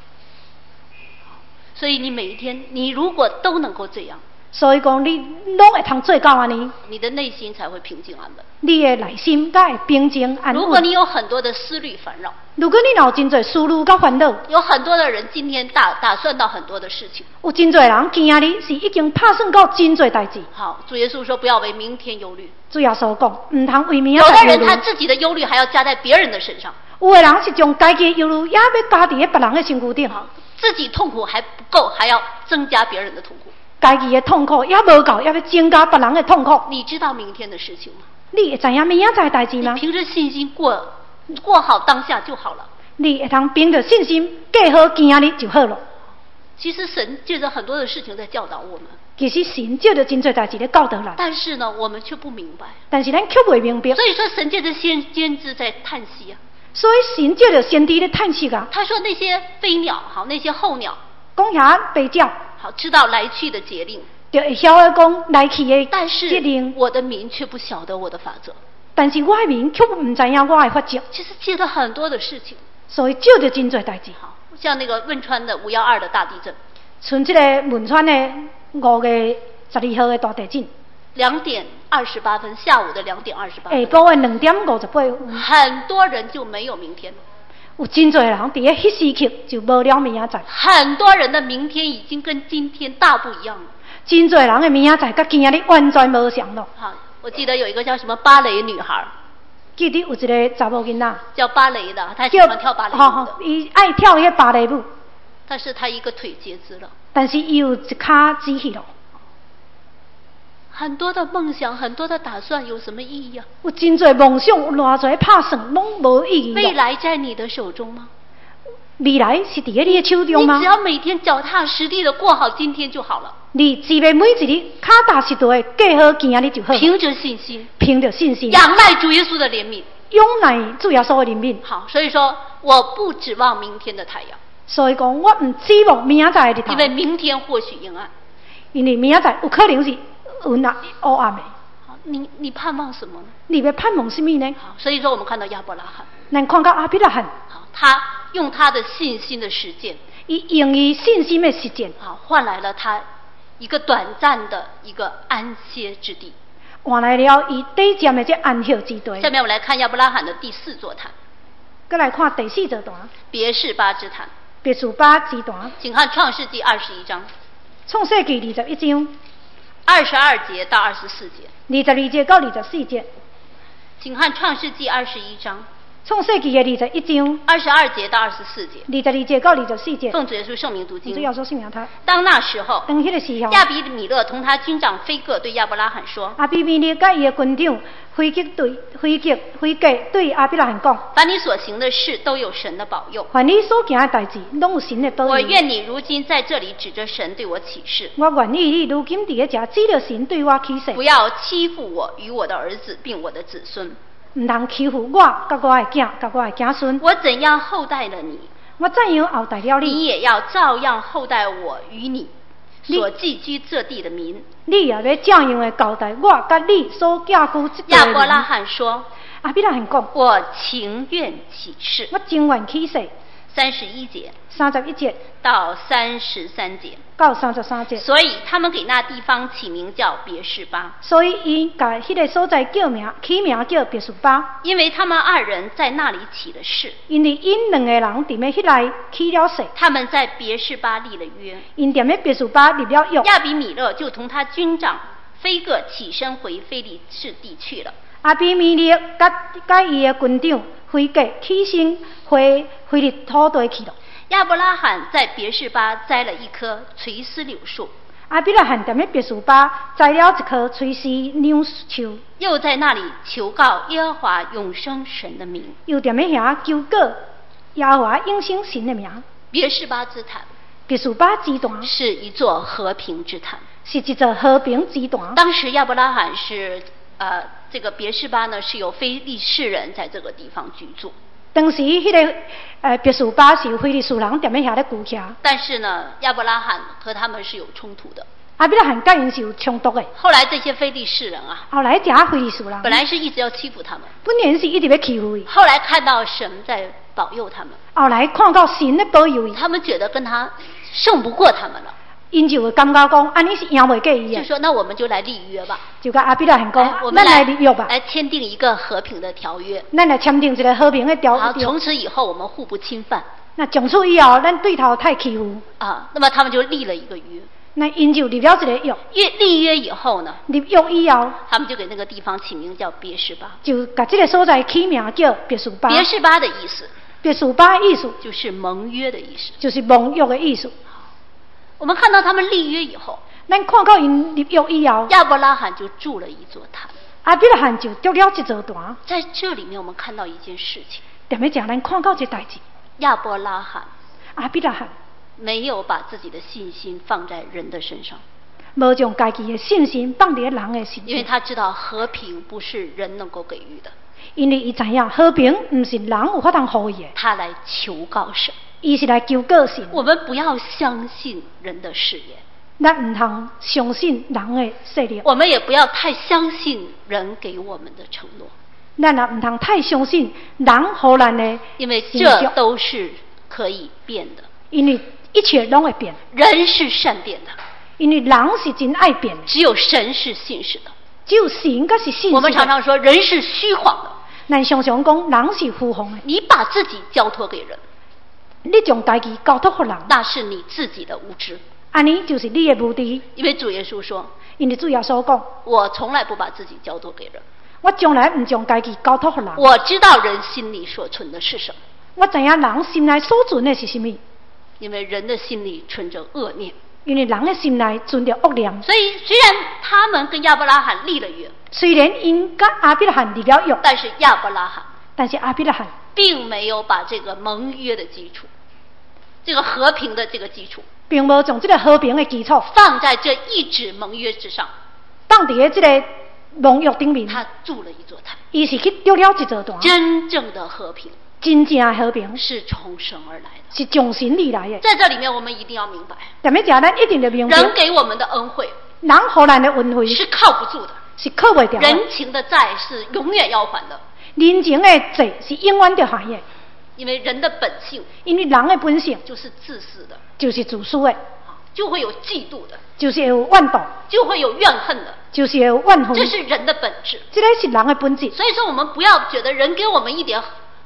所以你每一天，你如果都能够这样， 所以讲你拢会通做到安尼， 你的内心才会平静安稳。 你的内心才会平静安稳。 如果你有很多的思虑烦扰， 如果你有真侪思虑甲烦恼， 有很多的人今天打打算到很多的事情， 有真侪人今日是已经拍算到真侪代志。 好，主耶稣说不要为明天忧虑。 主耶稣讲，唔通为明有的仔载忧虑。 人他自己的忧虑还要加在别人的身上， 有的人是将家己的忧虑也要加伫咧别人的身躯顶。 好，自己痛苦还不够，还要增加别人的痛苦。 家己的痛苦也无够，也要增加别人的痛苦。 你知道明天的事情吗？ 你会知影明仔载的代志吗？ 你凭着信心过过好当下就好了。 你会通凭着信心过好今日就好了。 其实神借着很多的事情在教导我们， 其实神借着真侪代志咧教导咱， 但是呢，我们却不明白。 但是咱却袂明白。 所以说，神借着先先知在叹息啊。 所以神借着先知咧叹息啊。 他说那些飞鸟，好，那些候鸟， 讲遐白鸟， 好，知道来去的节令， 就会晓得讲来去的但是节令。 我的民却不晓得我的法则。 但是我的民却唔知影我的法则。 其实借了很多的事情， 所以借着真侪代志。 好，像那个汶川的五幺二的大地震， 像这个汶川的五月十二号的大地震， 两点二十八分，下午的两点二十八分， 下晡的两点五十八分， 很多人就没有明天了。 有真侪人伫咧迄时刻就无了明仔载。 很多人的明天已经跟今天大不一样了。 真侪人的明仔载甲今日完全无相了。 好，我记得有一个叫什么芭蕾女孩， 记得有一个查某囡仔叫芭蕾的，她喜叫欢跳芭蕾舞的， 吼吼，伊爱跳迄芭蕾舞， 但是她一个腿截肢了。 但是伊有一骹指去了。 很多的梦想，很多的打算，有什么意义啊？ 有真侪梦想，有偌侪拍算，拢无意义。 未来在你的手中吗？ 未来是伫咧你的手中吗？ 你只要每天脚踏实地的过好今天就好了。 你只要每一日脚踏实地的过好今日就好。 凭着信心， 凭着信心， 仰赖主耶稣的怜悯， 仰赖主耶稣的怜悯。 好，所以说我不指望明天的太阳， 所以讲我唔指望明仔载的日头， 因为明天或许阴暗， 因为明仔载有可能是云啊黑暗的。 好，你你盼望什么呢？ 你要盼望什么呢？ 好，所以说我们看到亚伯拉罕， 咱看到阿比拉罕， 好，他用他的信心的实践， 伊用伊信心的实践， 好，换来了他一个短暂的一个安歇之地， 换来了伊短暂的这安息之地。 下面我们来看亚伯拉罕的第四座坛。 再来看第四座段， 别是巴之坛。 别是巴之段， 请看创世纪二十一章， 创世纪二十一章二十二节到二十四节。 二十二节到二十四节， 请看创世纪二十一章， 创世纪的二十一章二十二节到二十四节。 二十二节到二十四节。 奉主耶稣圣名读经。 主要说信仰他。 当那时候， 当迄个时候， 亚比米勒同他军长菲各对亚伯拉罕说： 阿比米勒甲伊的军长飞吉对飞吉飞吉对阿比拉罕讲： 凡你所行的事都有神的保佑。 凡你所行的代志，拢有神的保佑。 我愿你如今在这里指着神对我起誓。 我愿意你如今伫咧遮指着神对我起誓。 不要欺负我与我的儿子并我的子孙。 唔通欺负我，甲我的囝，甲我的子孙。 我怎样厚待了你， 我怎样厚待了你， 你也要照样厚待我与你所寄居这地的民。 你也要这样的交代我，甲你所寄居这地的亚民。 伯拉罕说： 阿比拉罕讲： 我情愿起誓。 我情愿起誓。 三十一节， 三十一节到三十三节， 到三十三节。 所以他们给那地方起名叫别是巴。 所以因甲迄个所在叫名起名叫别是巴， 因为他们二人在那里起了誓。 因为因两个人伫咧迄内起了誓。 他们在别是巴立了约。 因踮咧别是巴立了约。 亚比米勒就同他军长菲各起身回非利士地去了。 阿比米勒甲甲伊的军长飞过起身回回入土地去了。 亚伯拉罕在别是巴栽了一棵垂丝柳树。 阿比拉罕踮咧别是巴栽了一棵垂丝柳树， 又在那里求告耶和华永生神的名。 又踮咧遐求告耶和华永生神的名。 别是巴之坛， 别是巴之坛是一座和平之坛， 是一座和平之坛。 当时亚伯拉罕是呃。这个别是巴呢，是由非利士人在这个地方居住。 当时迄、那个呃别是巴是非利士人踮咧遐咧居徛。 但是呢，亚伯拉罕和他们是有冲突的。 阿比拉罕甲因是有冲突的。 后来这些非利士人啊， 后来这非利士人本来是一直要欺负他们， 本来是一直要欺负伊。 后来看到神在保佑他们， 后来看到神咧保佑伊， 他们觉得跟他胜不过他们了。 因就会感觉讲，安尼是赢袂过伊的。 就说那我们就来立约吧。 就甲阿比拉罕讲， 我们来立约吧， 来签订一个和平的条约。 咱来签订一个和平的条约。 好，从此以后我们互不侵犯。 那从此以后，咱对头太欺负。 啊，那么他们就立了一个约。 那因就立了一个约。 约立约以后呢？ 立约以后， 他们就给那个地方起名叫别是巴。 就甲这个所在起名叫别是巴。 别是巴的意思。 别是巴的意思就是盟约的意思。 就是盟约的意思。 我们看到他们立约以后， 咱看到因立约以后， 亚伯拉罕就筑了一座坛。 阿比拉罕就筑了一座坛。 在这里面，我们看到一件事情。 踮咧讲，咱看到这代志。 亚伯拉罕， 阿比拉罕没有把自己的信心放在人的身上， 无将家己的信心放在人的身上， 因为他知道和平不是人能够给予的。 因为伊知影和平不是人有法通予伊的， 他来求告神。 伊是来求告神。 我们不要相信人的誓言， 咱唔通相信人的誓言。 我们也不要太相信人给我们的承诺， 咱也唔通太相信人予咱的， 因为这都是可以变的。 因为一切拢会变， 人是善变的， 因为人是真爱变的， 只有神是信实的。 只有神才是信实的。 我们常常说人是虚晃的， 咱常常讲人是虚晃的。 你把自己交托给人， 你将代志交托给人， 那是你自己的无知。 安尼就是你的无知。 因为主耶稣说， 因为主耶稣讲， 我从来不把自己交托给人， 我从来唔将家己交托给人。 我知道人心里所存的是什么， 我知影人心内所存的是什么。 因为人的心里存着恶念， 因为人的心内存着恶念。 所以虽然他们跟亚伯拉罕立了约， 虽然因跟阿比拉罕立了约， 但是亚伯拉罕， 但是阿比拉罕并没有把这个盟约的基础，这个和平的这个基础， 并无将这个和平的基础放在这一纸盟约之上， 放伫这个盟约顶面。 他筑了一座坛， 伊是去丢了一座坛。 真正的和平， 真正的和平是从神而来的， 是从神而来的。 在这里面，我们一定要明白， 踮咧遮，咱一定要明白， 人给我们的恩惠， 人予咱的恩惠是靠不住的， 是靠袂住的。 人情的债是永远要还的， 人情的债是永远要还的。 因为人的本性， 因为人的本性就是自私的， 就是自私的， 就会有嫉妒的， 就是会有怨妒， 就会有怨恨的， 就是会有怨恨。 这是人的本质， 这个是人的本质。 所以说，我们不要觉得人给我们一点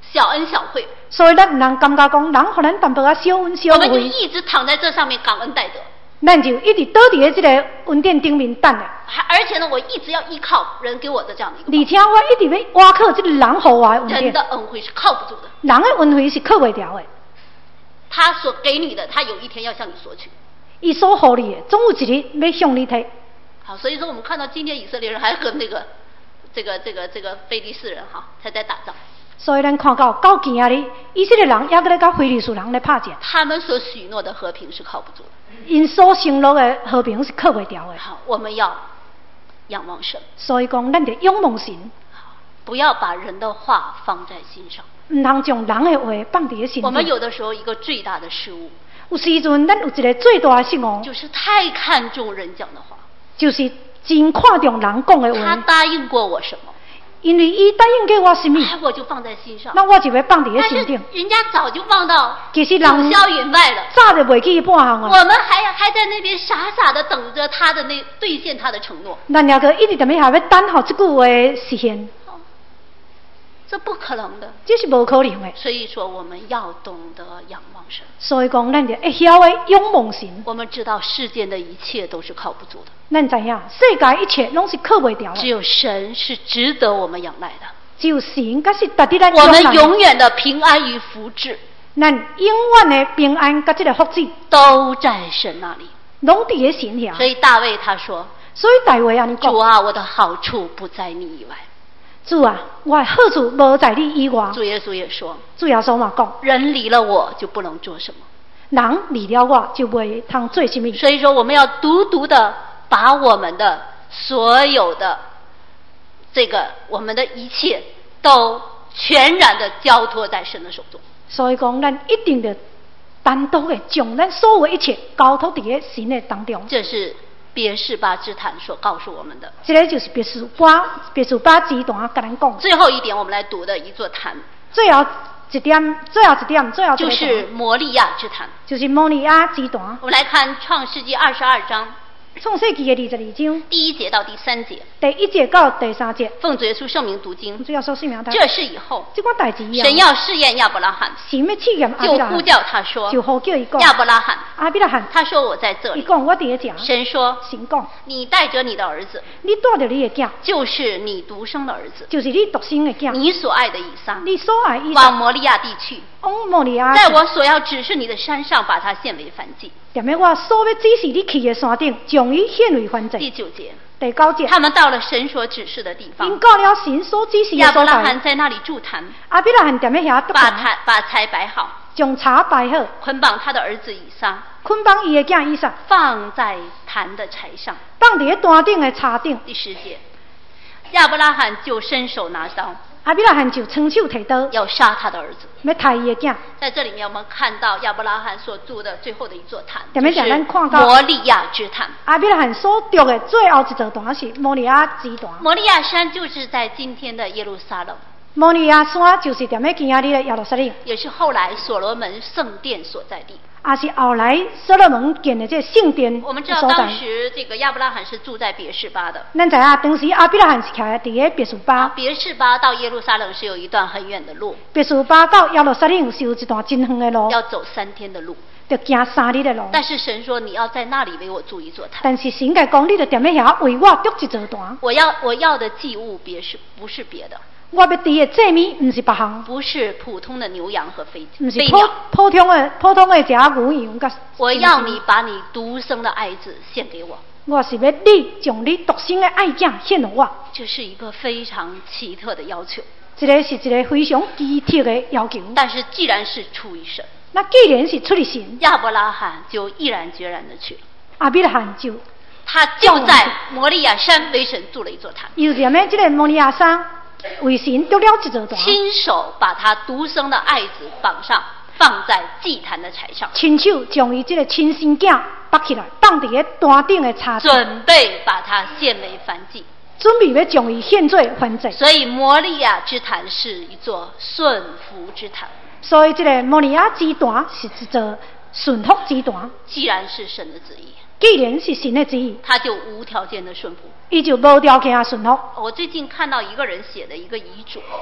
小恩小惠， 所以咱唔能感觉讲人互咱淡薄仔小恩小我们就惠， 一直躺在这上面感恩戴德。 咱就一直倒伫咧即个恩典顶面等咧。 还而且呢，我一直要依靠人给我的这样的一个而且我一直要挖靠即个人互我的恩人典， 的恩惠是靠不住的。 人的恩惠是靠袂牢的。 他所给你的，他有一天要向你索取。 伊所互你的，总有一日要向你摕。 好，所以说我们看到今天以色列人还和那个这个这个这个非利士人哈才在打仗。 所以咱看到到今仔日，以色列人还搁咧甲非利士人咧拍架。 他们所许诺的和平是靠不住的。 因所承诺的和平是靠袂牢的。 好，我们要仰望神。 所以讲，咱得仰望神， 不要把人的话放在心上。 唔通将人的话放伫咧心我们中。 有的时候一个最大的失误， 有时阵咱有一个最大的失误， 就是太看重人讲的话。 就是真看重人讲的他话。 答应过我什么， 因为伊答应给我什么， 哎，我就放在心上。 那我就要放伫咧但是心顶。 人家早就放到其实九人霄云外了。 早就袂记半项啊。 我们还还在那边傻傻的等着他的那兑现他的承诺， 咱两个一直踮咧下要等候即句话实现， 这不可能的。 这是无可能的。 所以说，我们要懂得仰望神。 所以讲，咱就会晓的仰望神。 我们知道世间的一切都是靠不住的， 咱知影世界一切拢是靠袂牢的， 只有神是值得我们仰赖的。 只有神才是值得咱我们仰赖的。 永远的平安与福祉， 咱永远的平安甲即个福祉都在神那里。 拢伫咧神遐。 所以大卫他说：“ 所以大卫安尼讲， 主啊，我的好处不在你以外。 主啊，我的好处无在你以外。” 主耶稣也说：“ 主耶稣嘛讲， 人离了我就不能做什么。” 人离了我就袂通做什么。 所以说，我们要独独的把我们的所有的这个我们的一切都全然的交托在神的手中。 所以讲，咱一定得单独的将咱所有的一切交托伫咧神的当中。 这是别是巴之谈所告诉我们的。 这个就是别墅巴别墅巴集团甲咱讲。 最后一点，我们来读的一座坛， 最后一点，最后一点，最后一个就是摩利亚之坛。 就是摩利亚集团。 我们来看创世纪二十二章创世纪的二十二章第一节到第三节， 第一节到第三节。 奉主耶稣圣名读经。 主要说姓名他。 这事以后， 这款代志以后， 神要试验亚伯拉罕， 神要试验阿就比拉罕， 呼叫他说就呼叫伊讲亚伯拉罕。 阿比拉罕， 他说我在这里。 伊讲我伫咧遮。 神说神讲， 你带着你的儿子， 你带着你的囝， 就是你独生的儿子， 就是你独生的囝， 你所爱的以撒， 你所爱以撒， 往摩利亚地去， 往摩利亚， 在我所要指示你的山上，把它献为燔祭。 踮咧我所要指示你去的山顶，将伊献为燔祭。 第九节， 第九节， 他们到了神所指示的地因方， 到了神所指示的亚伯拉所在， 罕在那里筑坛， 阿比拉罕踮咧遐督把坛， 柴把柴摆好， 将茶摆好， 捆绑他的儿子以撒， 捆绑伊的囝以撒， 放在坛的柴上。 放伫咧坛顶的茶顶。 第十节，亚伯拉罕就伸手拿刀， 阿比拉罕就伸手提刀， 要杀他的儿子。 要杀伊的囝。 在这里面，我们看到亚伯拉罕所筑的最后的一座坛， 踮咧就是咱看到摩利亚之坛。 阿比拉罕所筑的最后一座坛是摩利亚之坛。 摩利亚山就是在今天的耶路撒冷， 摩利亚山就是踮咧今仔日的耶路撒冷， 也是后来所罗门圣殿所在地。 也是后来所罗门建的这圣殿我们知道的所在。 当时这个亚伯拉罕是住在别是巴的， 咱知影当时阿比拉罕是徛伫咧别墅啊， 巴， 别是巴到耶路撒冷是有一段很远的路， 别墅巴到耶路撒冷是有一段真远的路， 要走三天的路。 要行三日的路。 但是神说你要在那里为我筑一座坛， 但是神甲讲，你就踮咧遐为我筑一座坛。 我要我要的祭物别是不是别的， 我要伫的祭物，毋是别项， 不是普通的牛羊和飞毋是普飞鸟， 普通的普通的食牛羊甲。 我要你把你独生的爱子献给我。 我是要你将你独生的爱囝献给我。 这是一个非常奇特的要求， 这个是一个非常奇特的要求。 但是既然是出于神， 那既然是出于神， 亚伯拉罕就毅然决然的去了。 阿比拉罕就他就在摩利亚山为神筑了一座坛， 又踮咧这个摩利亚山为神筑了一座坛， 亲手把他独生的爱子绑上，放在祭坛的柴上， 亲手将伊这个亲生囝绑起来，放伫咧坛顶的叉顶， 准备把他献为燔祭。 准备要将伊献做燔祭。 所以摩利亚之坛是一座顺服之坛。 所以这个摩利亚之坛是一座顺服之坛。 既然是神的旨意， 既然是神的旨意， 他就无条件的顺服。 伊就无条件顺服。 我最近看到一个人写的一个遗嘱，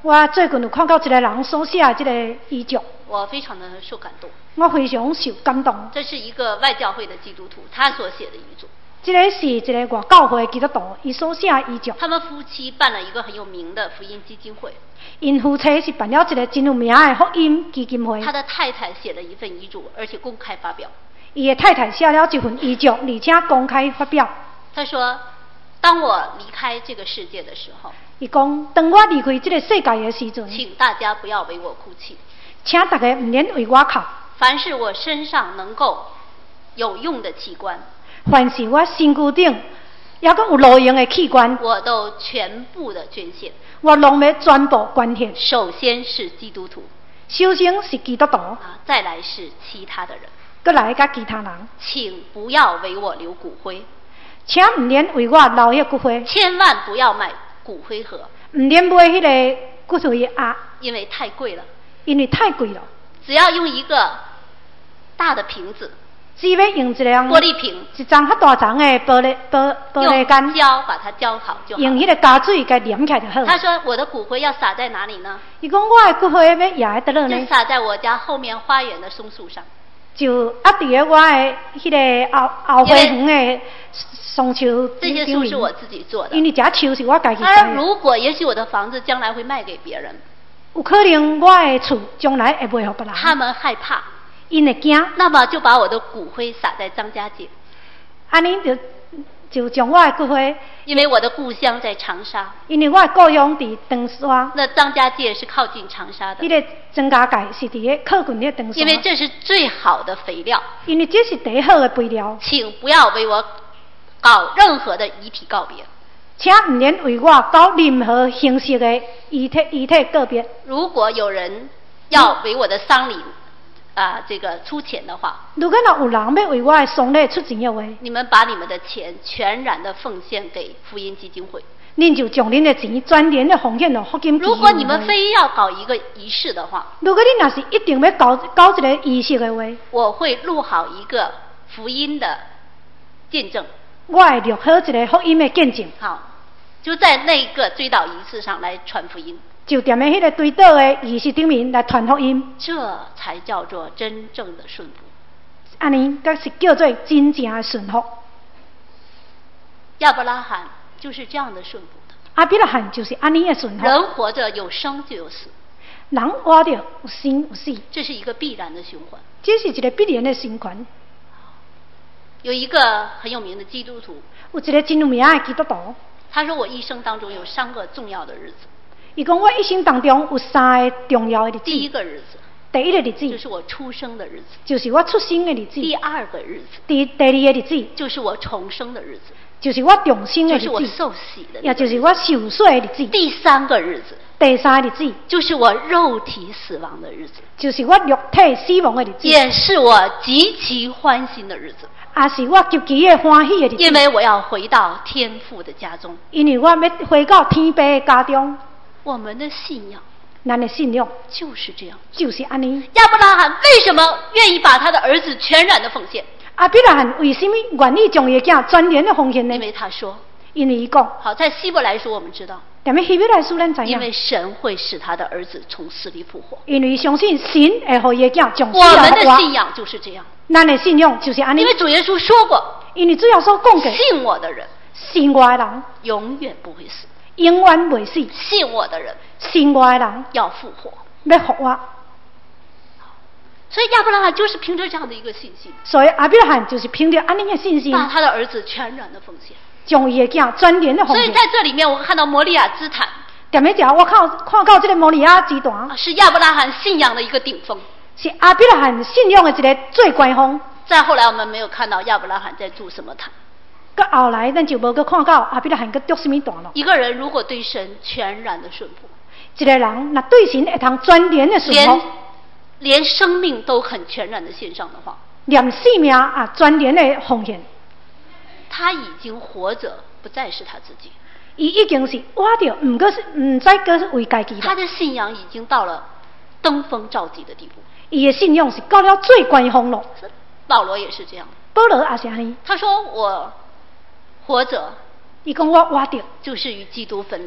我最近有看到一个人所写的这个遗嘱， 我非常的受感动。 我非常受感动。 这是一个外教会的基督徒他所写的遗嘱。 这个是一个外教会的基督徒伊所写的遗嘱。 他们夫妻办了一个很有名的福音基金会。 因夫妻是办了一个真有名的福音基金会。 他的太太写了一份遗嘱，而且公开发表。 伊的太太写了一份遗嘱，而且公开发表。 他说：“当我离开这个世界的时候， 伊讲，当我离开这个世界的时阵， 请大家不要为我哭泣， 请大家唔免为我哭。 凡是我身上能够有用的器官， 凡是我身躯顶也阁有路用的器官， 我都全部的捐献。 我拢要全部捐献。 首先是基督徒， 首先是基督徒， 啊，再来是其他的人。” 搁来甲其他人， 请不要为我留骨灰， 请唔免为我留迄骨灰， 千万不要买骨灰盒， 唔免买迄个骨灰盒， 因为太贵了， 因为太贵了。 只要用一个大的瓶子， 只要用一张玻璃瓶， 一张较大张的玻璃玻玻璃干， 用胶把它浇好就好。 用迄个加水给粘起来就好。 他说：“我的骨灰要撒在哪里呢？” 伊讲我的骨灰要压在倒落呢？ 就撒在我家后面花园的松树上。就啊，伫咧我的迄个后后花园的松树， 这些树是我自己做的。 因为这树是我家己种的。如果也许我的房子将来会卖给别人， 有可能我的厝将来会卖给别人。 他们害怕， 因会惊， 那么就把我的骨灰撒在张家界。 安尼就就将我的骨灰， 因为我的故乡在长沙， 因为我的故乡伫长沙， 那张家界是靠近长沙的。 迄个张家界是伫咧靠近迄长沙， 因为这是最好的肥料， 因为这是最好的肥料。 请不要为我搞任何的遗体告别， 请唔免为我搞任何形式的遗体遗体告别。 如果有人要为我的丧礼啊、呃，这个出钱的话， 如果若有人要为我的丧礼出钱的话， 你们把你们的钱全然的奉献给福音基金会。 恁就将恁的钱全然的奉献到福音基金会。 如果你们非要搞一个仪式的话， 如果你若是一定要搞搞一个仪式的话， 我会录好一个福音的见证。 我会录好一个福音的见证。 好，就在那一个追悼仪式上来传福音。 就踮喺迄个追悼的仪式顶面来传福音， 这才叫做真正的顺服。 安尼，才是叫做真正的顺服。 亚伯拉罕就是这样的顺服的。 阿比拉罕就是安尼的顺服。 人活着有生就有死， 人活着有生有死， 这是一个必然的循环。 这是一个必然的循环。 有一个很有名的基督徒， 有一个真有名的基督徒， 他说：“我一生当中有三个重要的日子。” 伊讲我一生当中有三个重要的日子。 第一个日子， 第一个日子就是我出生的日子， 就是我出生的日子。 第二个日子， 第第二个日子， 就是我重生的日子， 就是我重生的日子， 就是我受洗的日子， 也就是我受洗的日子。 第三个日子， 第三个日子， 就是我肉体死亡的日子， 就是我肉体死亡的日子， 也是我极其欢欣的日子。 也是我极其的欢喜的日子， 因为我要回到天父的家中， 因为我要回到天父的家中。 我们的信仰， 咱的信仰就是这样， 就是安尼。 亚伯拉罕为什么愿意把他的儿子全然的奉献？ 阿比拉罕为什么愿意将伊的囝全然的奉献呢？ 因为他说， 因为伊讲， 好，在希伯来书我们知道， 踮咧希伯来书咱知影， 因为神会使他的儿子从死里复活， 因为相信神会互伊的囝从死我们里复活。 的信仰就是这样， 咱的信仰就是安尼。 因为主耶稣说过， 因为主要所讲的， 信我的人， 信我的人永远不会死， 永远袂死。 信我的人， 信我的人要复活， 要复活。 所以亚伯拉罕就是凭着这样的一个信心， 所以阿比拉罕就是凭着安尼的信心， 把他的儿子全然的奉献， 将伊的囝全然的奉献。 所以在这里面，我看到摩利亚之坛， 踮咧遮我看看到这个摩利亚之坛， 是亚伯拉罕信仰的一个顶峰， 是阿比拉罕信仰的一个最高峰。 再后来，我们没有看到亚伯拉罕在筑什么坛。 到后来，咱就无去看到阿比拉罕去筑什么坛了。 一个人如果对神全然的顺服， 一个人那对神会通全然的顺服， 连生命都很全然的献上的话， 连性命啊全然的奉献， 他已经活着，不再是他自己。 伊已经是活着，唔过是唔再个是为家己。 他的信仰已经到了登峰造极的地步。 伊的信仰是到了最高峰了。 保罗也是这样。 保罗也是安尼。 他说：“我活着， 伊讲我活着， 就是与基督分离。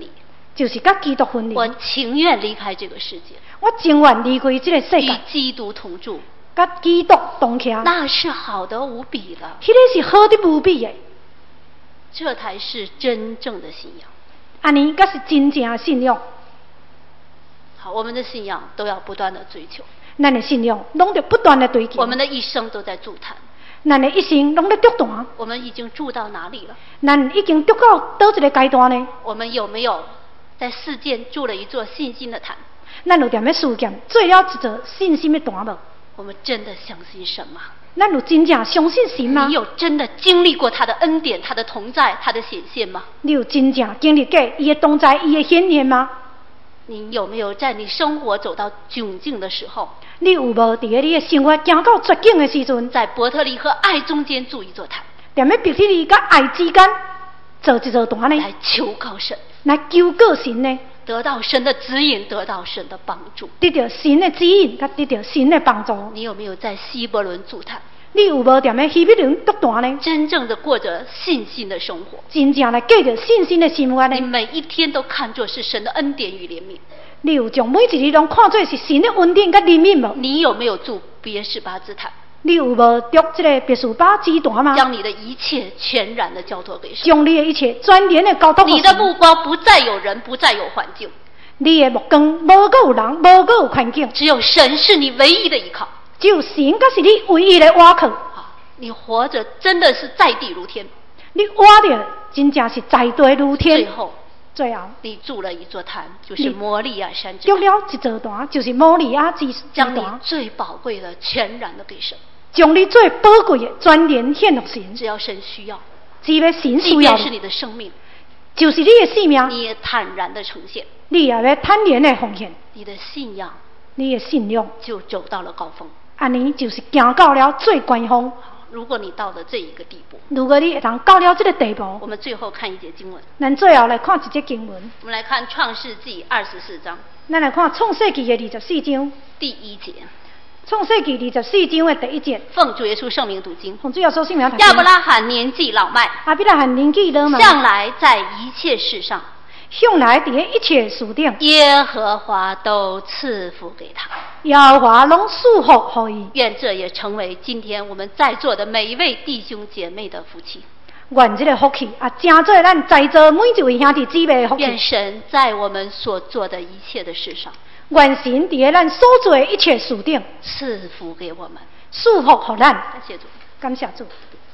就是甲基督分离。 我情愿离开这个世界， 我情愿离开这个世与界， 基督同住， 甲基督同徛。 那是好的无比了。 迄个是好的无比的， 这才是真正的信仰。 安尼才是真正的信仰。 好，我们的信仰都要不断的追求， 咱的信仰拢得不断的追求。 我们的一生都在筑坛。 咱的一生拢在筑坛。 我们已经筑到哪里了？ 咱已经筑到倒一个阶段呢？ 我们有没有在世间筑了一座信心的坛？ 咱有踮咧事件做了一座信心的坛无？ 我们真的相信神吗？ 咱有真正相信神吗？ 你有真的经历过他的恩典、他的同在、他的显现吗？ 你有真正经历过伊的同在、伊的显现吗？ 你有没有在你生活走到窘境的时候， 你有无伫咧你的生活行到绝境的时阵， 在伯特利和爱中间筑一座坛， 踮咧伯特利甲爱之间做一座坛呢？ 来求告神， 来求告神呢？ 得到神的指引，得到神的帮助， 得到神的指引，甲得到神的帮助。 你有没有在希伯伦筑坛？ 你有无踮咧希伯伦筑坛呢？ 真正的过着信心的生活， 真正来过着信心的生活你呢？ 每一天都看作是神的恩典与怜悯。 你有将每一日拢看做是神的恩典甲怜悯无？ 你有没有筑别是巴之坛？ 你有无筑这个别墅巴之坛吗？ 将你的一切全然的交托给神， 将你的一切全然的交托给神。 你的目光不再有人，不再有环境， 你的目光无够有人，无够有环境， 只有神是你唯一的依靠。 只有神才是你唯一的倚靠。 好，你活着真的是在地如天， 你活着真正是在地如天。 最后， 最后你筑了一座坛，就是摩利亚山之筑坛， 了一座坛，就是摩利亚之之将你坛， 最宝贵的全然的给神。 将你最宝贵的全然献给神。 只要神需要， 只要神即需要便是你的生命， 就是你的性命， 你也坦然的呈现， 你也要坦然的奉献。 你的信仰你的信仰， 就走到了高峰。 安尼就是行到了最高峰。 如果你到了这一个地步， 如果你会当到了这个地步， 我们最后看一节经文。 咱最后来看一节经文。 我们来看创世纪二十四章咱来看创世纪的二十四章。 第一节， 创世纪二十四章的第一节。 奉主耶稣圣名读经。 奉主耶稣圣名读经。 亚伯拉罕年纪老迈， 亚伯拉罕年纪老迈， 向来在一切事上， 向来伫一切事顶， 耶和华都赐福给他。 耶和华拢赐福互伊。 愿这也成为今天我们在座的每一位弟兄姐妹的福气。 愿这个福气啊，成做咱在座每一位兄弟姊妹的福愿气。 神在我们所做的一切的事上， 愿神伫咧咱所做的一切事顶赐福给我们。 赐福互咱。 感谢主。 感谢主。